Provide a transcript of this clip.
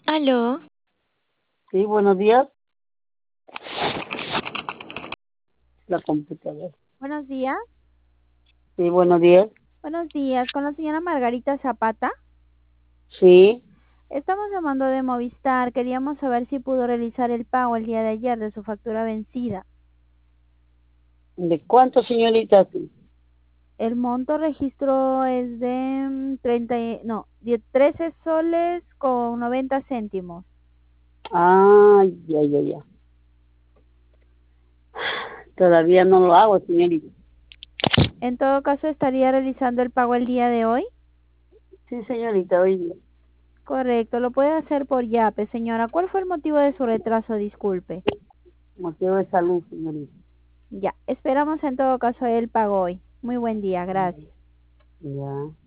Aló, Sí, buenos días. La computadora. Buenos días. Sí, buenos días. Buenos días, con la señora Margarita Zapata. Sí. Estamos llamando de Movistar. Queríamos saber si pudo realizar el pago el día de ayer de su factura vencida. ¿De cuánto, señorita? El monto registro es de 13 soles con 90 céntimos. Ah, ya, ya, ya. Todavía no lo hago, señorita. En todo caso, ¿estaría realizando el pago el día de hoy? Sí, señorita, hoy día. Correcto, lo puede hacer por Yape, señora. ¿Cuál fue el motivo de su retraso? Disculpe. Motivo de salud, señorita. Ya, esperamos en todo caso el pago hoy. Muy buen día, gracias. Ya.